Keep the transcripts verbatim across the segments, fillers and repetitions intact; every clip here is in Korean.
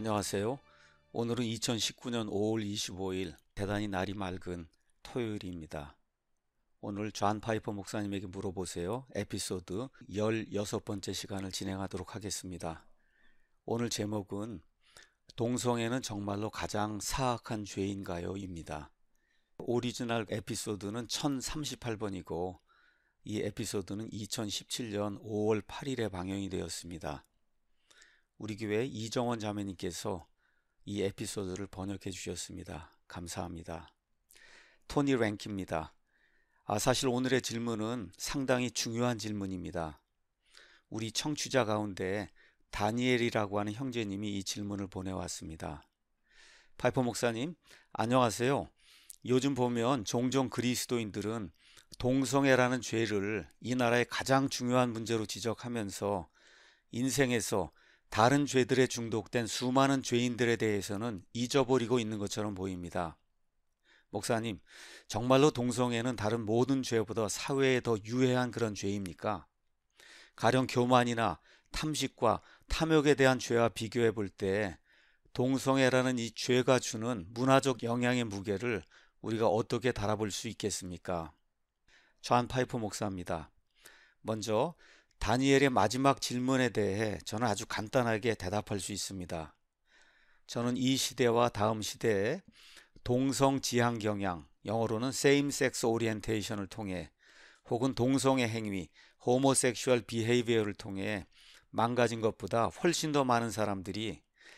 안녕하세요. 오늘은 이천십구 년 오월 이십오일 대단히 날이 맑은 토요일입니다. 오늘 존 파이퍼 목사님에게 물어보세요. 에피소드 십육 번째 시간을 진행하도록 하겠습니다. 오늘 제목은 동성애는 정말로 가장 사악한 죄인가요? 입니다. 오리지널 에피소드는 천삼십팔 번이고 이 에피소드는 이천십칠 년 오월 팔일에 방영이 되었습니다. 우리 교회 이정원 자매님께서 이 에피소드를 번역해 주셨습니다. 감사합니다. 토니 랭키입니다. 아, 사실 오늘의 질문은 상당히 중요한 질문입니다. 우리 청취자 가운데 다니엘이라고 하는 형제님이 이 질문을 보내왔습니다. 파이퍼 목사님, 안녕하세요. 요즘 보면 종종 그리스도인들은 동성애라는 죄를 이 나라의 가장 중요한 문제로 지적하면서 인생에서 다른 죄들에 중독된 수많은 죄인들에 대해서는 잊어버리고 있는 것처럼 보입니다. 목사님, 정말로 동성애는 다른 모든 죄보다 사회에 더 유해한 그런 죄입니까? 가령 교만이나 탐식과 탐욕에 대한 죄와 비교해 볼 때 동성애라는 이 죄가 주는 문화적 영향의 무게를 우리가 어떻게 달아볼 수 있겠습니까? 존 파이퍼 목사입니다. 먼저 다니엘의 마지막 질문에 대해 저는 아주 간단하게 대답할 수 있습니다. 저는 이 시대와 다음 시대에 동성 지향 경향, 영어로는 same-sex orientation을 통해 혹은 동성애 행위, homosexual behavior를 통해 망가진 것보다 훨씬 더 많은 사람들이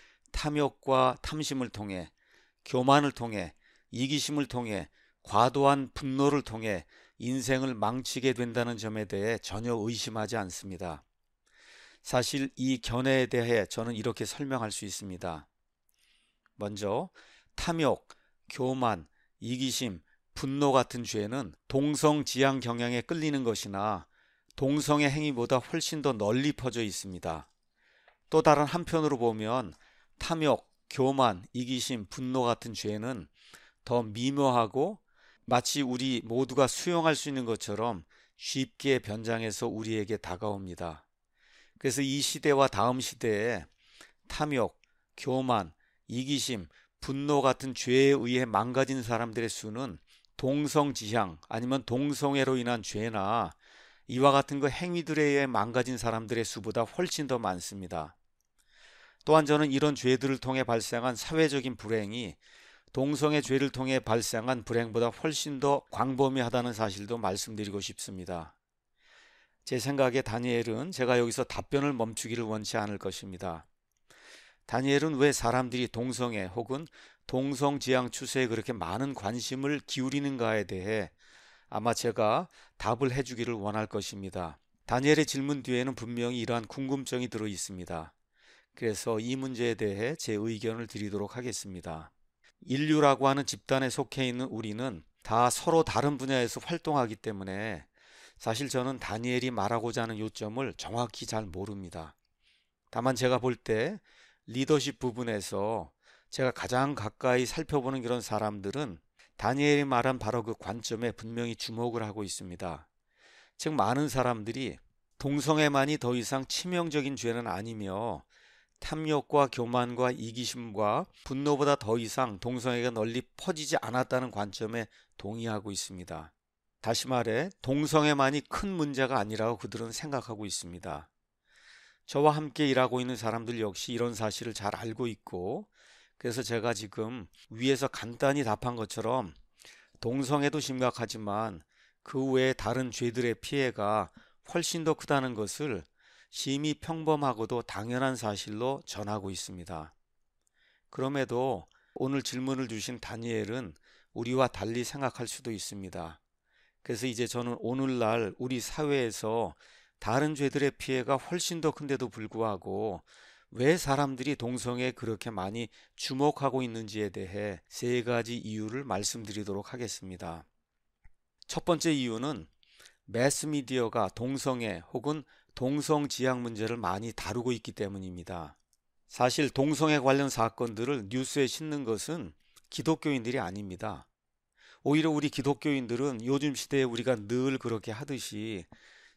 탐욕과 탐심을 통해, 교만을 통해, 이기심을 통해, 과도한 분노를 통해 인생을 망치게 된다는 점에 대해 전혀 의심하지 않습니다. 사실 이 견해에 대해 저는 이렇게 설명할 수 있습니다. 먼저 탐욕, 교만, 이기심, 분노 같은 죄는 동성 지향 경향에 끌리는 것이나 동성의 행위보다 훨씬 더 널리 퍼져 있습니다. 또 다른 한편으로 보면 탐욕, 교만, 이기심, 분노 같은 죄는 더 미묘하고 마치 우리 모두가 수용할 수 있는 것처럼 쉽게 변장해서 우리에게 다가옵니다. 그래서 이 시대와 다음 시대에 탐욕, 교만, 이기심, 분노 같은 죄에 의해 망가진 사람들의 수는 동성지향 아니면 동성애로 인한 죄나 이와 같은 그 행위들에 의해 망가진 사람들의 수보다 훨씬 더 많습니다. 또한 저는 이런 죄들을 통해 발생한 사회적인 불행이 동성애 죄를 통해 발생한 불행보다 훨씬 더 광범위하다는 사실도 말씀드리고 싶습니다. 제 생각에 다니엘은 제가 여기서 답변을 멈추기를 원치 않을 것입니다. 다니엘은 왜 사람들이 동성애 혹은 동성지향 추세에 그렇게 많은 관심을 기울이는가에 대해 아마 제가 답을 해주기를 원할 것입니다. 다니엘의 질문 뒤에는 분명히 이러한 궁금증이 들어 있습니다. 그래서 이 문제에 대해 제 의견을 드리도록 하겠습니다. 인류라고 하는 집단에 속해 있는 우리는 다 서로 다른 분야에서 활동하기 때문에 사실 저는 다니엘이 말하고자 하는 요점을 정확히 잘 모릅니다. 다만 제가 볼 때 리더십 부분에서 제가 가장 가까이 살펴보는 그런 사람들은 다니엘이 말한 바로 그 관점에 분명히 주목을 하고 있습니다. 즉 많은 사람들이 동성애만이 더 이상 치명적인 죄는 아니며 탐욕과 교만과 이기심과 분노보다 더 이상 동성애가 널리 퍼지지 않았다는 관점에 동의하고 있습니다. 다시 말해 동성애만이 큰 문제가 아니라고 그들은 생각하고 있습니다. 저와 함께 일하고 있는 사람들 역시 이런 사실을 잘 알고 있고 그래서 제가 지금 위에서 간단히 답한 것처럼 동성애도 심각하지만 그 외에 다른 죄들의 피해가 훨씬 더 크다는 것을 심히 평범하고도 당연한 사실로 전하고 있습니다. 그럼에도 오늘 질문을 주신 다니엘은 우리와 달리 생각할 수도 있습니다. 그래서 이제 저는 오늘날 우리 사회에서 다른 죄들의 피해가 훨씬 더 큰데도 불구하고 왜 사람들이 동성애에 그렇게 많이 주목하고 있는지에 대해 세 가지 이유를 말씀드리도록 하겠습니다. 첫 번째 이유는 매스미디어가 동성애 혹은 동성지향 문제를 많이 다루고 있기 때문입니다. 사실 동성애 관련 사건들을 뉴스에 싣는 것은 기독교인들이 아닙니다. 오히려 우리 기독교인들은 요즘 시대에 우리가 늘 그렇게 하듯이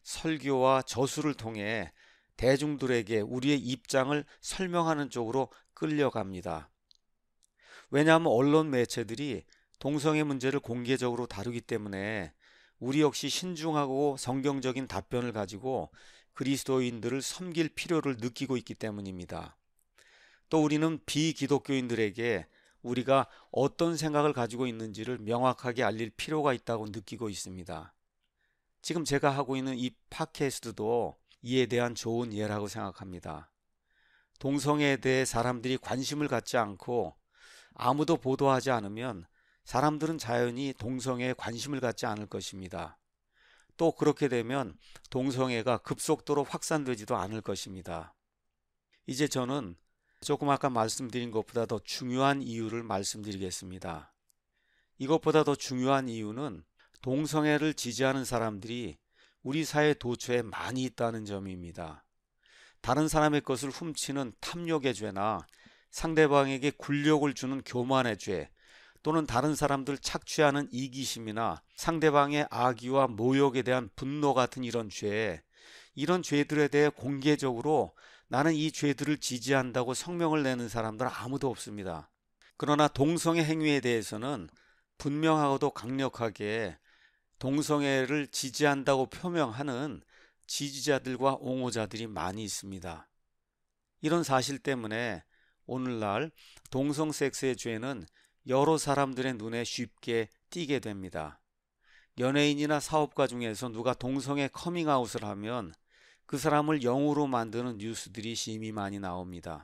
설교와 저수를 통해 대중들에게 우리의 입장을 설명하는 쪽으로 끌려갑니다. 왜냐하면 언론 매체들이 동성애 문제를 공개적으로 다루기 때문에 우리 역시 신중하고 성경적인 답변을 가지고 그리스도인들을 섬길 필요를 느끼고 있기 때문입니다. 또 우리는 비기독교인들에게 우리가 어떤 생각을 가지고 있는지를 명확하게 알릴 필요가 있다고 느끼고 있습니다. 지금 제가 하고 있는 이 팟캐스트도 이에 대한 좋은 예라고 생각합니다. 동성애에 대해 사람들이 관심을 갖지 않고 아무도 보도하지 않으면 사람들은 자연히 동성애에 관심을 갖지 않을 것입니다. 또 그렇게 되면 동성애가 급속도로 확산되지도 않을 것입니다. 이제 저는 조금 아까 말씀드린 것보다 더 중요한 이유를 말씀드리겠습니다. 이것보다 더 중요한 이유는 동성애를 지지하는 사람들이 우리 사회 도처에 많이 있다는 점입니다. 다른 사람의 것을 훔치는 탐욕의 죄나 상대방에게 굴욕을 주는 교만의 죄, 또는 다른 사람들 착취하는 이기심이나 상대방의 악의와 모욕에 대한 분노 같은 이런 죄, 이런 죄들에 대해 공개적으로 나는 이 죄들을 지지한다고 성명을 내는 사람들은 아무도 없습니다. 그러나 동성애 행위에 대해서는 분명하고도 강력하게 동성애를 지지한다고 표명하는 지지자들과 옹호자들이 많이 있습니다. 이런 사실 때문에 오늘날 동성 섹스의 죄는 여러 사람들의 눈에 쉽게 띄게 됩니다. 연예인이나 사업가 중에서 누가 동성애 커밍아웃을 하면 그 사람을 영으로 만드는 뉴스들이 심히 많이 나옵니다.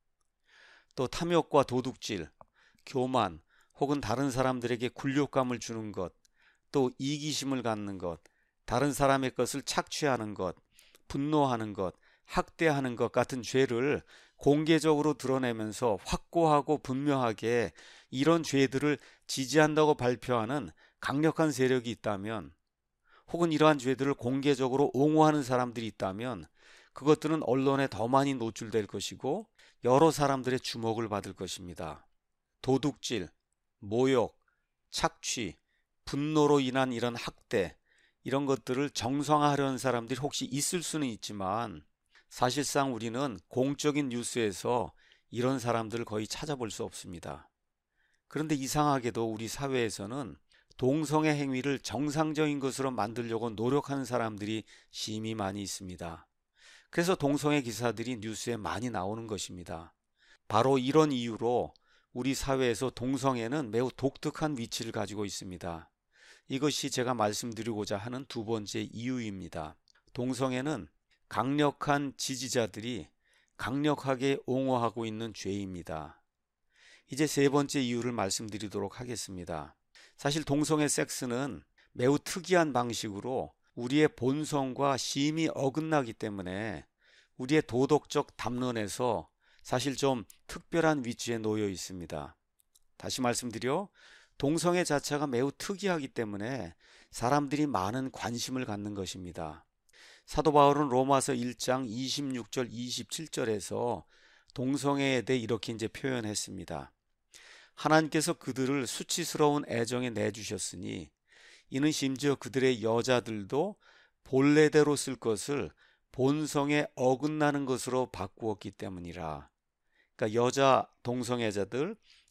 또 탐욕과 도둑질, 교만, 혹은 다른 사람들에게 굴욕감을 주는 것, 또 이기심을 갖는 것, 다른 사람의 것을 착취하는 것, 분노하는 것, 학대하는 것 같은 죄를 공개적으로 드러내면서 확고하고 분명하게 이런 죄들을 지지한다고 발표하는 강력한 세력이 있다면, 혹은 이러한 죄들을 공개적으로 옹호하는 사람들이 있다면 그것들은 언론에 더 많이 노출될 것이고 여러 사람들의 주목을 받을 것입니다. 도둑질, 모욕, 착취, 분노로 인한 이런 학대, 이런 것들을 정상화하려는 사람들이 혹시 있을 수는 있지만 사실상 우리는 공적인 뉴스에서 이런 사람들을 거의 찾아볼 수 없습니다. 그런데 이상하게도 우리 사회에서는 동성애 행위를 정상적인 것으로 만들려고 노력하는 사람들이 심히 많이 있습니다. 그래서 동성애 기사들이 뉴스에 많이 나오는 것입니다. 바로 이런 이유로 우리 사회에서 동성애는 매우 독특한 위치를 가지고 있습니다. 이것이 제가 말씀드리고자 하는 두 번째 이유입니다. 동성애는 강력한 지지자들이 강력하게 옹호하고 있는 죄입니다. 이제 세 번째 이유를 말씀드리도록 하겠습니다. 사실 동성애 섹스는 매우 특이한 방식으로 우리의 본성과 심히 어긋나기 때문에 우리의 도덕적 담론에서 사실 좀 특별한 위치에 놓여 있습니다. 다시 말씀드려 동성애 자체가 매우 특이하기 때문에 사람들이 많은 관심을 갖는 것입니다. 사도 바울은 로마서 일 장 이십육 절 이십칠 절에서 동성애에 대해 이렇게 이제 표현했습니다. 하나님께서 그들을 수치스러운 애정에 내주셨으니 이는 심지어 그들의 여자들도 본래대로 쓸 것을 본성에 어긋나는 것으로 바꾸었기 때문이라. 그러니까 여자 동성애자들,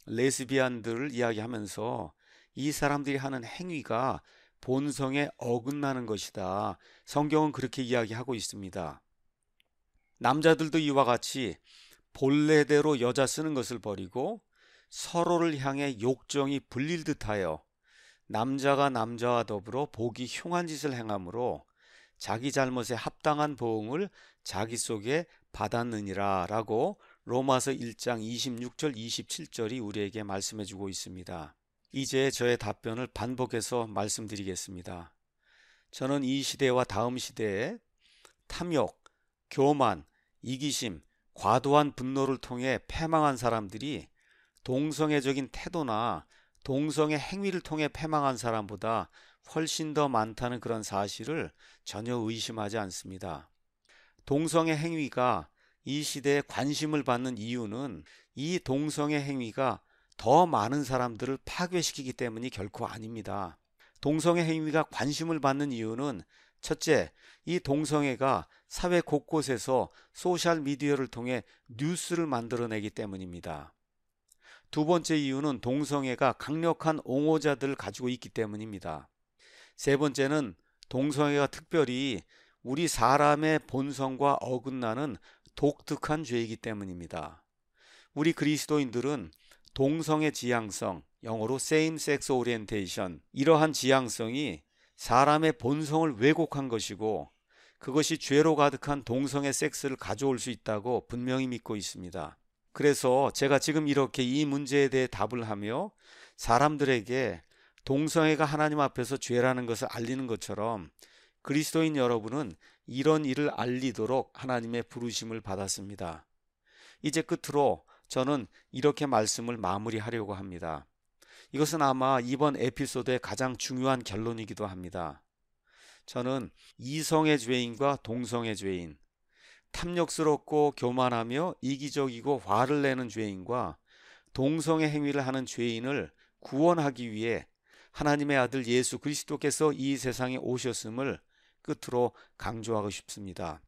레즈비안들을 이야기하면서 이 사람들이 하는 행위가 본성에 어긋나는 것이다. 성경은 그렇게 이야기하고 있습니다. 남자들도 이와 같이 본래대로 여자 쓰는 것을 버리고 서로를 향해 욕정이 불릴 듯하여 남자가 남자와 더불어 보기 흉한 짓을 행함으로 자기 잘못에 합당한 보응을 자기 속에 받았느니라 라고 로마서 일 장 이십육 절 이십칠 절이 우리에게 말씀해 주고 있습니다. 이제 저의 답변을 반복해서 말씀드리겠습니다. 저는 이 시대와 다음 시대에 탐욕, 교만, 이기심, 과도한 분노를 통해 패망한 사람들이 동성애적인 태도나 동성애 행위를 통해 패망한 사람보다 훨씬 더 많다는 그런 사실을 전혀 의심하지 않습니다. 동성애 행위가 이 시대에 관심을 받는 이유는 이 동성애 행위가 더 많은 사람들을 파괴시키기 때문이 결코 아닙니다. 동성애 행위가 관심을 받는 이유는 첫째, 이 동성애가 사회 곳곳에서 소셜미디어를 통해 뉴스를 만들어내기 때문입니다. 두 번째 이유는 동성애가 강력한 옹호자들을 가지고 있기 때문입니다. 세 번째는 동성애가 특별히 우리 사람의 본성과 어긋나는 독특한 죄이기 때문입니다. 우리 그리스도인들은 동성애 지향성, 영어로 same sex orientation, 이러한 지향성이 사람의 본성을 왜곡한 것이고 그것이 죄로 가득한 동성애 섹스를 가져올 수 있다고 분명히 믿고 있습니다. 그래서 제가 지금 이렇게 이 문제에 대해 답을 하며 사람들에게 동성애가 하나님 앞에서 죄라는 것을 알리는 것처럼 그리스도인 여러분은 이런 일을 알리도록 하나님의 부르심을 받았습니다. 이제 끝으로 저는 이렇게 말씀을 마무리하려고 합니다. 이것은 아마 이번 에피소드의 가장 중요한 결론이기도 합니다. 저는 이성의 죄인과 동성의 죄인, 탐욕스럽고 교만하며 이기적이고 화를 내는 죄인과 동성의 행위를 하는 죄인을 구원하기 위해 하나님의 아들 예수 그리스도께서 이 세상에 오셨음을 끝으로 강조하고 싶습니다.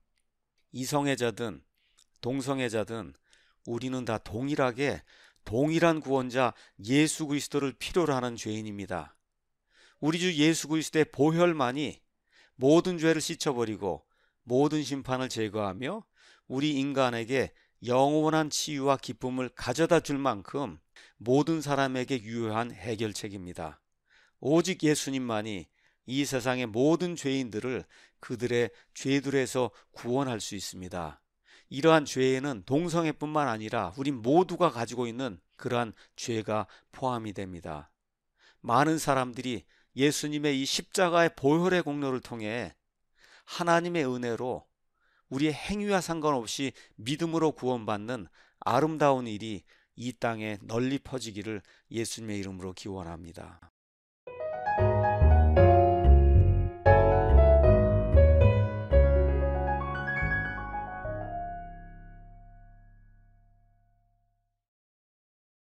이성애자든 동성애자든 우리는 다 동일하게 동일한 구원자 예수 그리스도를 필요로 하는 죄인입니다. 우리 주 예수 그리스도의 보혈만이 모든 죄를 씻어버리고 모든 심판을 제거하며 우리 인간에게 영원한 치유와 기쁨을 가져다 줄 만큼 모든 사람에게 유효한 해결책입니다. 오직 예수님만이 이 세상의 모든 죄인들을 그들의 죄들에서 구원할 수 있습니다. 이러한 죄에는 동성애뿐만 아니라 우리 모두가 가지고 있는 그러한 죄가 포함이 됩니다. 많은 사람들이 예수님의 이 십자가의 보혈의 공로를 통해 하나님의 은혜로 우리의 행위와 상관없이 믿음으로 구원받는 아름다운 일이 이 땅에 널리 퍼지기를 예수님의 이름으로 기원합니다.